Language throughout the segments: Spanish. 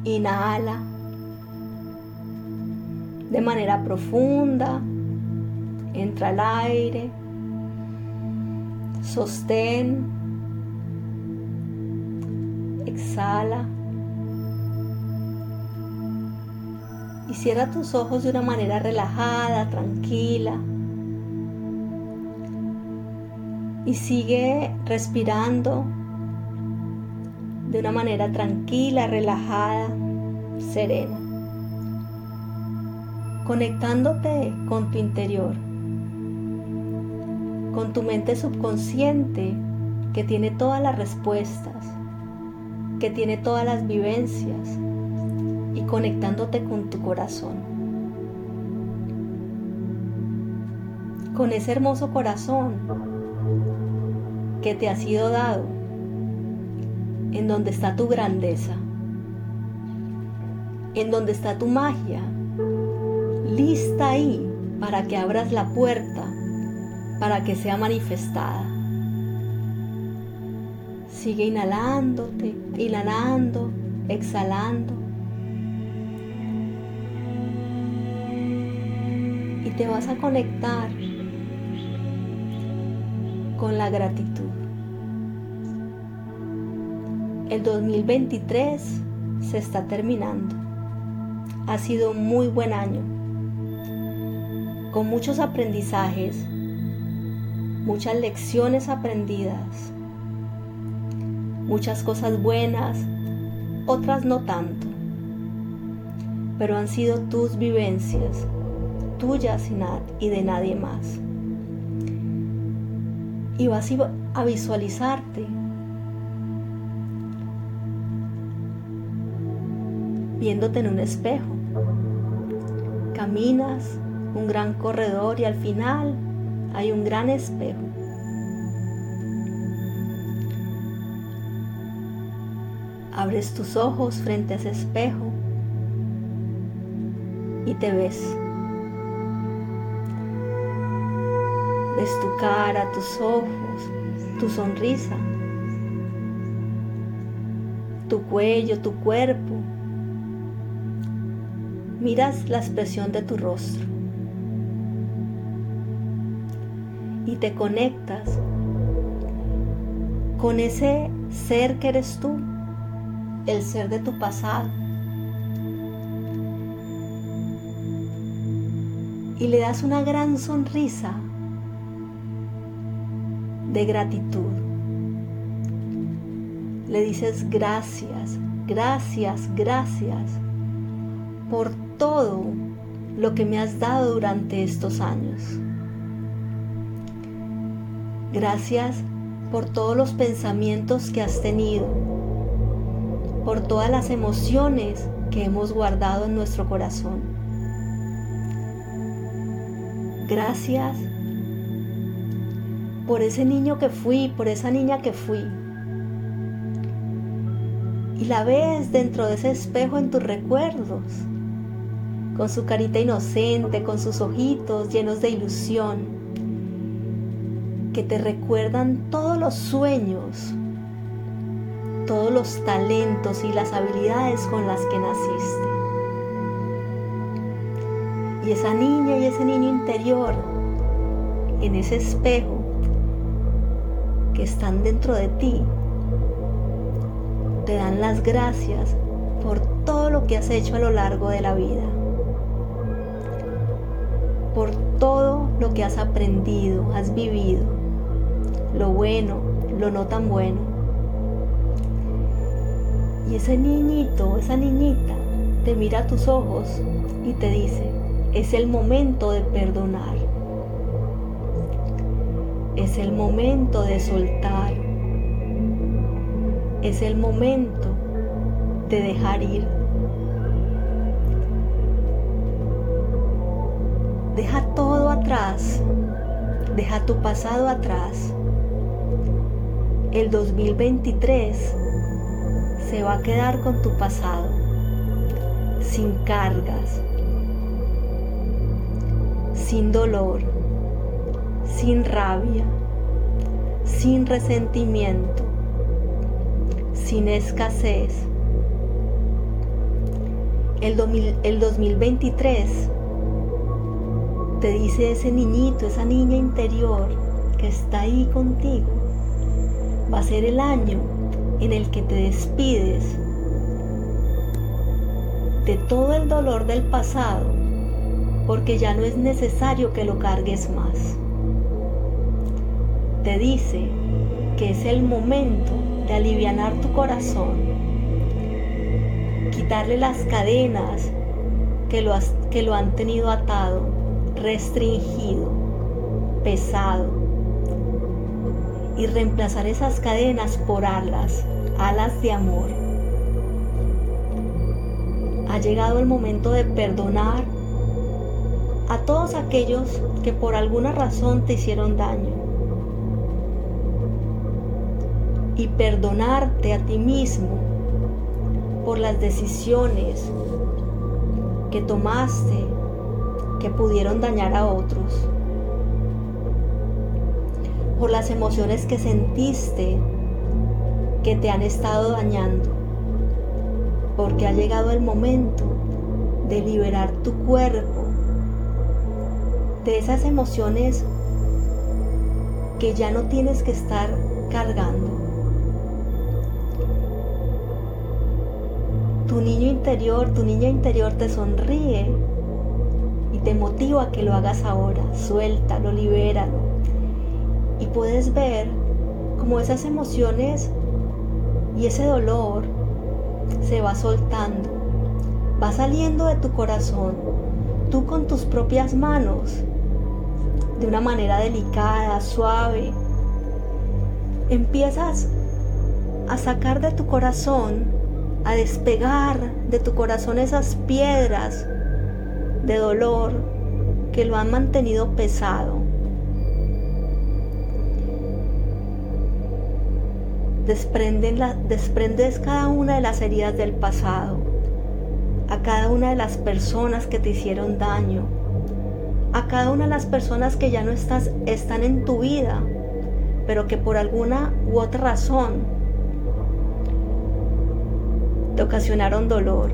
Inhala de manera profunda, entra el aire, sostén, exhala y cierra tus ojos de una manera relajada, tranquila y sigue respirando de una manera tranquila, relajada, serena, conectándote con tu interior, con tu mente subconsciente que tiene todas las respuestas, que tiene todas las vivencias, y conectándote con tu corazón, con ese hermoso corazón que te ha sido dado, en donde está tu grandeza, en donde está tu magia, lista ahí para que abras la puerta, para que sea manifestada. Sigue inhalando, exhalando. Y te vas a conectar con la gratitud. El 2023 se está terminando. Ha sido un muy buen año, con muchos aprendizajes, muchas lecciones aprendidas, muchas cosas buenas, otras no tanto, pero han sido tus vivencias, tuyas y de nadie más. Y vas a visualizarte viéndote en un espejo. Caminas un gran corredor y al final hay un gran espejo. Abres tus ojos frente a ese espejo y te ves. Ves tu cara, tus ojos, tu sonrisa, tu cuello, tu cuerpo. Miras la expresión de tu rostro y te conectas con ese ser que eres tú, el ser de tu pasado, y le das una gran sonrisa de gratitud. Le dices gracias, gracias, gracias por todo lo que me has dado durante estos años. Gracias por todos los pensamientos que has tenido, por todas las emociones que hemos guardado en nuestro corazón. Gracias por ese niño que fui, por esa niña que fui. Y la ves dentro de ese espejo en tus recuerdos, con su carita inocente, con sus ojitos llenos de ilusión, que te recuerdan todos los sueños, todos los talentos y las habilidades con las que naciste. Y esa niña y ese niño interior, en ese espejo que están dentro de ti, te dan las gracias por todo lo que has hecho a lo largo de la vida, por todo lo que has aprendido, has vivido, lo bueno, lo no tan bueno. Y ese niñito, esa niñita, te mira a tus ojos y te dice: es el momento de perdonar, es el momento de soltar, es el momento de dejar ir. Deja todo atrás, deja tu pasado atrás. El 2023 se va a quedar con tu pasado, sin cargas, sin dolor, sin rabia, sin resentimiento, sin escasez, el 2023 te dice ese niñito, esa niña interior que está ahí contigo, va a ser el año en el que te despides de todo el dolor del pasado, porque ya no es necesario que lo cargues más. Te dice que es el momento de alivianar tu corazón, quitarle las cadenas que lo han tenido atado, restringido, pesado, y reemplazar esas cadenas por alas de amor. Ha llegado el momento de perdonar a todos aquellos que por alguna razón te hicieron daño, y perdonarte a ti mismo por las decisiones que tomaste que pudieron dañar a otros, por las emociones que sentiste que te han estado dañando, porque ha llegado el momento de liberar tu cuerpo de esas emociones que ya no tienes que estar cargando. Tu niño interior, tu niña interior te sonríe y te motiva a que lo hagas ahora. Suéltalo, libéralo. Y puedes ver cómo esas emociones y ese dolor se va soltando, va saliendo de tu corazón, tú con tus propias manos, de una manera delicada, suave. Empiezas a sacar de tu corazón, a despegar de tu corazón esas piedras de dolor que lo han mantenido pesado. Desprendes cada una de las heridas del pasado, a cada una de las personas que te hicieron daño, a cada una de las personas que ya no están en tu vida, pero que por alguna u otra razón te ocasionaron dolor.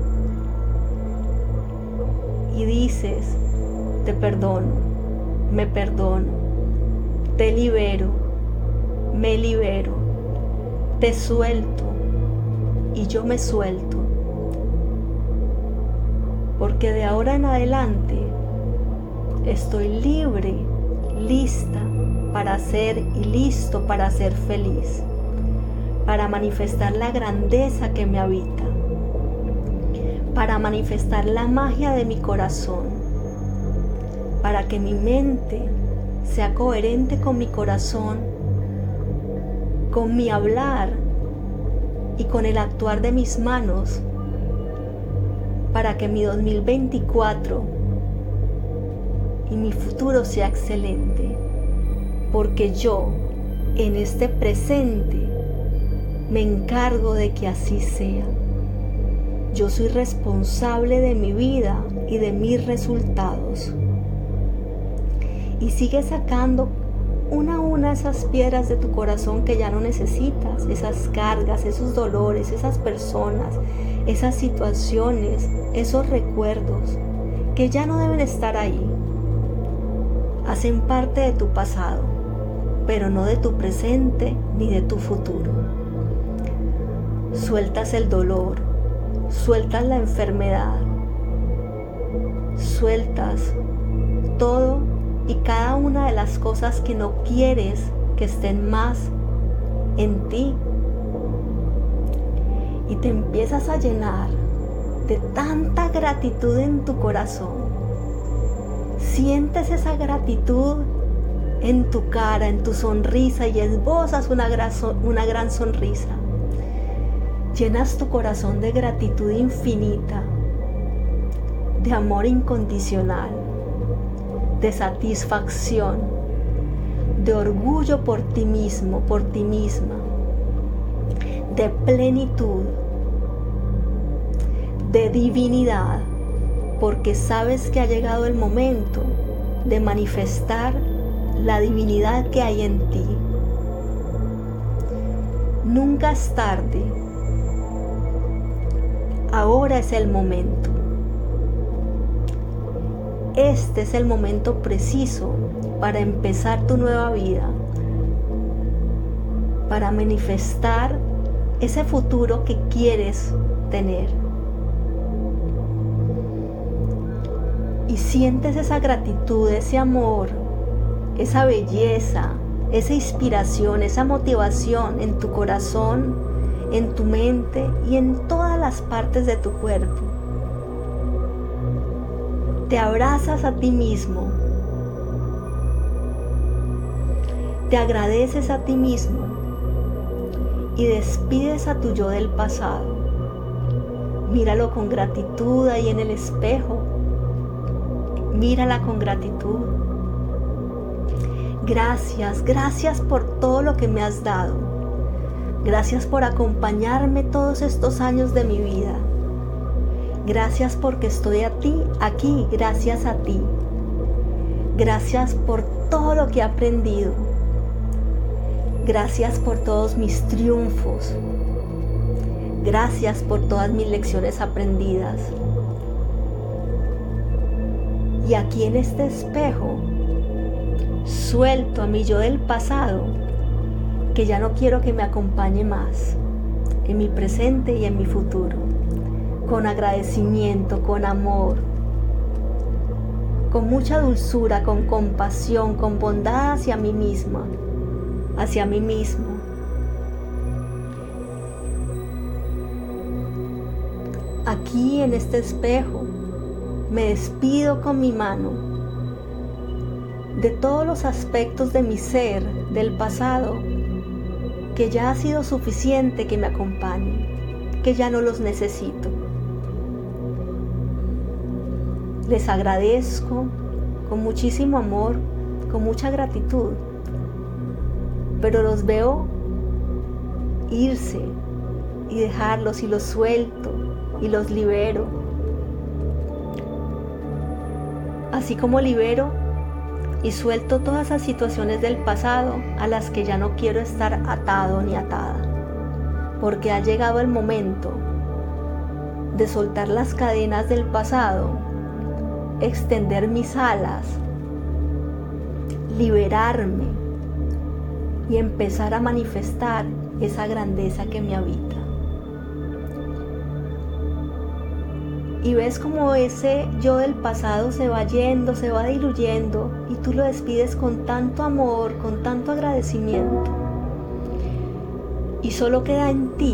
Y dices, te perdono, me perdono, te libero, me libero, te suelto y yo me suelto, porque de ahora en adelante estoy libre, lista para ser y listo para ser feliz, para manifestar la grandeza que me habita, para manifestar la magia de mi corazón, para que mi mente sea coherente con mi corazón, con mi hablar y con el actuar de mis manos, para que mi 2024 y mi futuro sea excelente, porque yo en este presente me encargo de que así sea. Yo soy responsable de mi vida y de mis resultados. Y sigue sacando una a una esas piedras de tu corazón que ya no necesitas, esas cargas, esos dolores, esas personas, esas situaciones, esos recuerdos que ya no deben estar ahí. Hacen parte de tu pasado, pero no de tu presente ni de tu futuro. Sueltas el dolor, sueltas la enfermedad, sueltas todo y cada una de las cosas que no quieres que estén más en ti, y te empiezas a llenar de tanta gratitud en tu corazón. Sientes esa gratitud en tu cara, en tu sonrisa, y esbozas una gran sonrisa. Llenas tu corazón de gratitud infinita, de amor incondicional, de satisfacción, de orgullo por ti mismo, por ti misma, de plenitud, de divinidad, porque sabes que ha llegado el momento de manifestar la divinidad que hay en ti. Nunca es tarde. Ahora ahora es el momento. Este es el momento preciso para empezar tu nueva vida, para manifestar ese futuro que quieres tener. Y sientes esa gratitud, ese amor, esa belleza, esa inspiración, esa motivación en tu corazón, en tu mente y en todas las partes de tu cuerpo. Te abrazas a ti mismo. Te agradeces a ti mismo y despides a tu yo del pasado. Míralo con gratitud ahí en el espejo. Mírala con gratitud. Gracias, gracias por todo lo que me has dado. Gracias por acompañarme todos estos años de mi vida. Gracias porque estoy aquí, gracias a ti. Gracias por todo lo que he aprendido. Gracias por todos mis triunfos. Gracias por todas mis lecciones aprendidas. Y aquí en este espejo, suelto a mi yo del pasado, que ya no quiero que me acompañe más, en mi presente y en mi futuro, con agradecimiento, con amor, con mucha dulzura, con compasión, con bondad hacia mí misma, hacia mí mismo. Aquí en este espejo me despido con mi mano de todos los aspectos de mi ser del pasado que ya ha sido suficiente que me acompañen, que ya no los necesito. Les agradezco con muchísimo amor, con mucha gratitud, pero los veo irse y dejarlos y los suelto y los libero. Así como libero y suelto todas esas situaciones del pasado a las que ya no quiero estar atado ni atada, porque ha llegado el momento de soltar las cadenas del pasado, extender mis alas, liberarme y empezar a manifestar esa grandeza que me habita. Y ves como ese yo del pasado se va yendo, se va diluyendo y tú lo despides con tanto amor, con tanto agradecimiento. Y solo queda en ti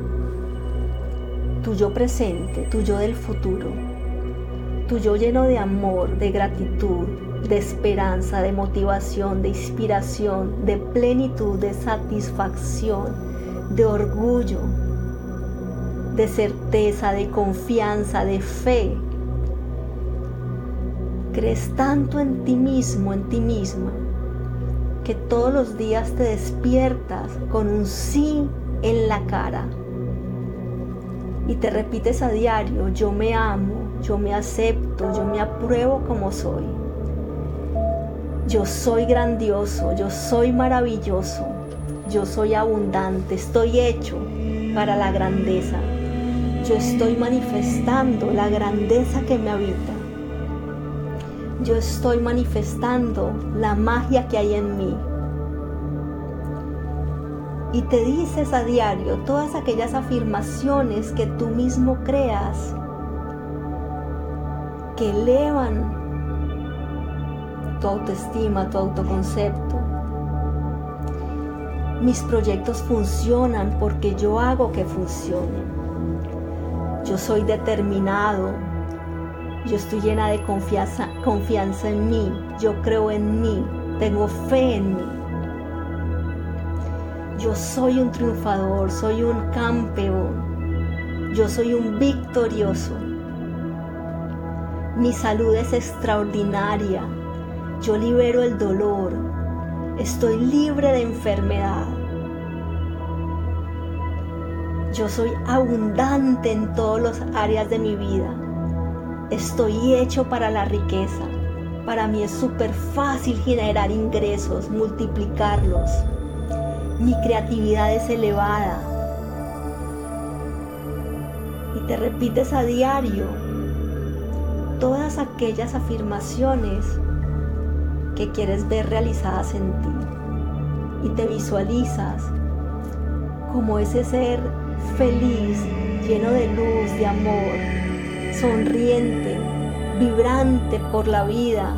tu yo presente, tu yo del futuro, tu yo lleno de amor, de gratitud, de esperanza, de motivación, de inspiración, de plenitud, de satisfacción, de orgullo, de certeza, de confianza, de fe. Crees tanto en ti mismo, en ti misma, que todos los días te despiertas con un sí en la cara y te repites a diario: yo me amo, yo me acepto, yo me apruebo como soy. Yo soy grandioso, yo soy maravilloso, yo soy abundante, estoy hecho para la grandeza. Yo estoy manifestando la grandeza que me habita. Yo estoy manifestando la magia que hay en mí. Y te dices a diario todas aquellas afirmaciones que tú mismo creas, que elevan tu autoestima, tu autoconcepto. Mis proyectos funcionan porque yo hago que funcionen. Yo soy determinado, yo estoy llena de confianza en mí, yo creo en mí, tengo fe en mí. Yo soy un triunfador, soy un campeón, yo soy un victorioso. Mi salud es extraordinaria, yo libero el dolor, estoy libre de enfermedad. Yo soy abundante en todas las áreas de mi vida. Estoy hecho para la riqueza. Para mí es súper fácil generar ingresos, multiplicarlos. Mi creatividad es elevada. y te repites a diario todas aquellas afirmaciones que quieres ver realizadas en ti, y te visualizas como ese ser feliz, lleno de luz, de amor, sonriente, vibrante por la vida,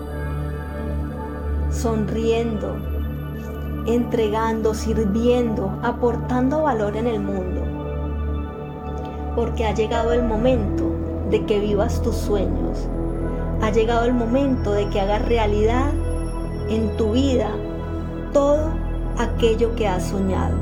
sonriendo, entregando, sirviendo, aportando valor en el mundo. Porque ha llegado el momento de que vivas tus sueños. Ha llegado el momento de que hagas realidad en tu vida todo aquello que has soñado.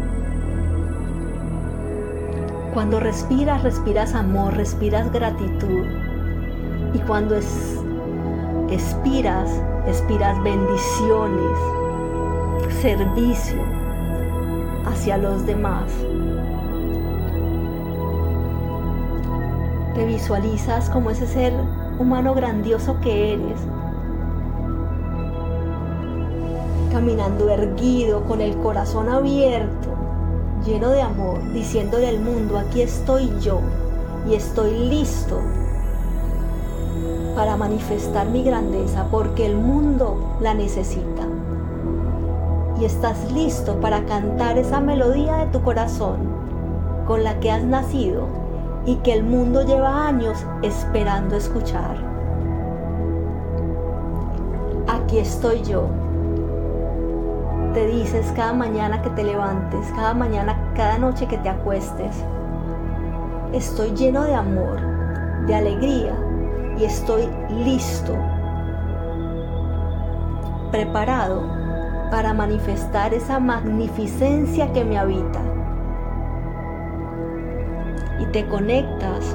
Cuando respiras, respiras amor, respiras gratitud. Y cuando expiras, expiras bendiciones, servicio hacia los demás. Te visualizas como ese ser humano grandioso que eres, caminando erguido, con el corazón abierto, lleno de amor, diciéndole al mundo: aquí estoy yo y estoy listo para manifestar mi grandeza, porque el mundo la necesita. Y estás listo para cantar esa melodía de tu corazón con la que has nacido y que el mundo lleva años esperando escuchar. Aquí estoy yo. Te dices cada mañana que te levantes, cada mañana, cada noche que te acuestes: estoy lleno de amor, de alegría, y estoy listo, preparado para manifestar esa magnificencia que me habita. Y te conectas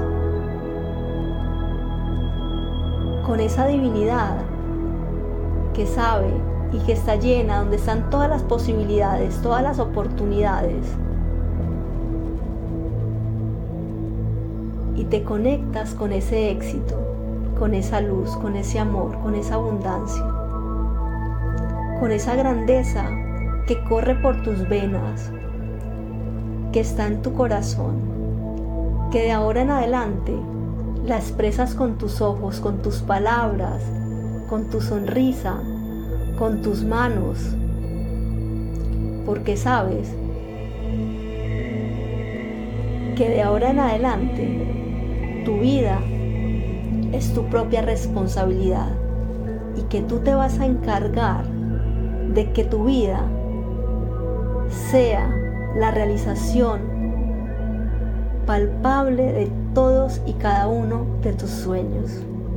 con esa divinidad que sabe y que está llena, donde están todas las posibilidades, todas las oportunidades. Y te conectas con ese éxito, con esa luz, con ese amor, con esa abundancia, con esa grandeza que corre por tus venas, que está en tu corazón, que de ahora en adelante la expresas con tus ojos, con tus palabras, con tu sonrisa, con tus manos, porque sabes que de ahora en adelante tu vida es tu propia responsabilidad y que tú te vas a encargar de que tu vida sea la realización palpable de todos y cada uno de tus sueños.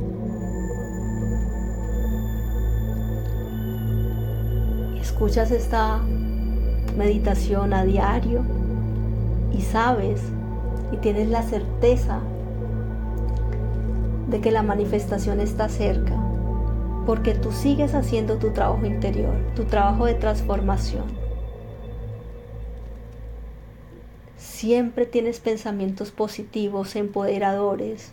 Escuchas esta meditación a diario y sabes y tienes la certeza de que la manifestación está cerca, porque tú sigues haciendo tu trabajo interior, tu trabajo de transformación. Siempre tienes pensamientos positivos, empoderadores.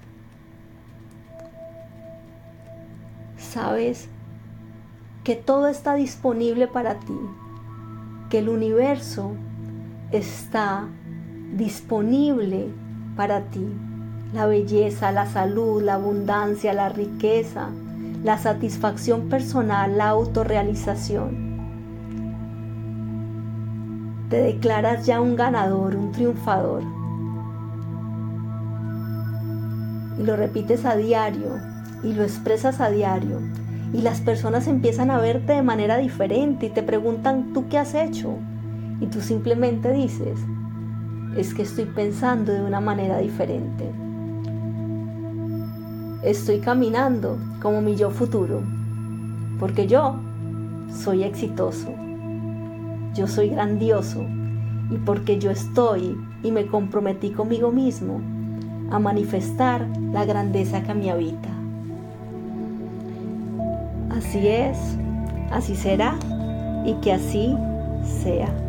Sabes que todo está disponible para ti, que el universo está disponible para ti. La belleza, la salud, la abundancia, la riqueza, la satisfacción personal, la autorrealización. Te declaras ya un ganador, un triunfador. Y lo repites a diario y lo expresas a diario. Y las personas empiezan a verte de manera diferente y te preguntan: ¿tú qué has hecho? Y tú simplemente dices: es que estoy pensando de una manera diferente. Estoy caminando como mi yo futuro, porque yo soy exitoso, yo soy grandioso, y porque yo estoy y me comprometí conmigo mismo a manifestar la grandeza que me habita. Así es, así será, y que así sea.